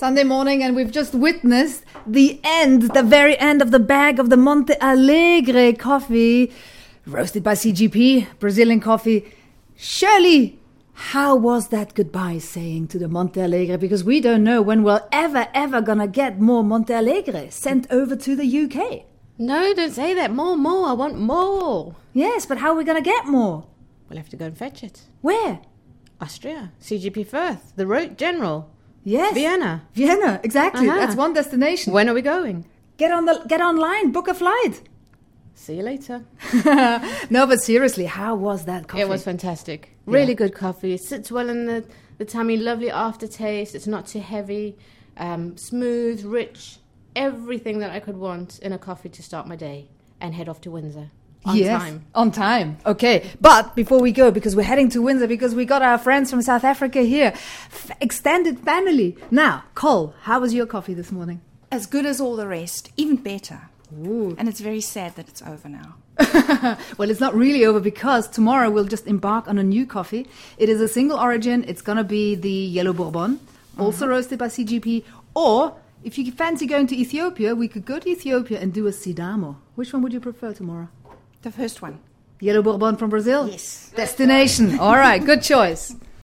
Sunday morning, and we've just witnessed the very end of the bag of the Monte Alegre coffee, roasted by CGP, Brazilian coffee. Shirley, how was that goodbye saying to the Monte Alegre? Because we don't know when we're ever gonna get more Monte Alegre sent over to the UK. No, don't say that. More. I want more. Yes, but how are we gonna get more? We'll have to go and fetch it. Where? Austria, CGP Firth, the Road General. Yes. Vienna, exactly. Uh-huh. That's one destination. When are we going? Get online, book a flight. See you later. No, but seriously, how was that coffee? It was fantastic. Really good coffee. It sits well in the tummy, lovely aftertaste. It's not too heavy, smooth, rich. Everything that I could want in a coffee to start my day and head off to Windsor. On time. Okay. But before we go, because we're heading to Windsor, because we got our friends from South Africa here, extended family. Now, Cole, how was your coffee this morning? As good as all the rest, even better. Ooh. And it's very sad that it's over now. Well, it's not really over, because tomorrow we'll just embark on a new coffee. It is a single origin. It's going to be the Yellow Bourbon, also roasted by CGP. Or, if you fancy going to Ethiopia, we could go to Ethiopia and do a Sidamo. Which one would you prefer tomorrow? The first one. Yellow Bourbon from Brazil? Yes. Destination. All right, good choice.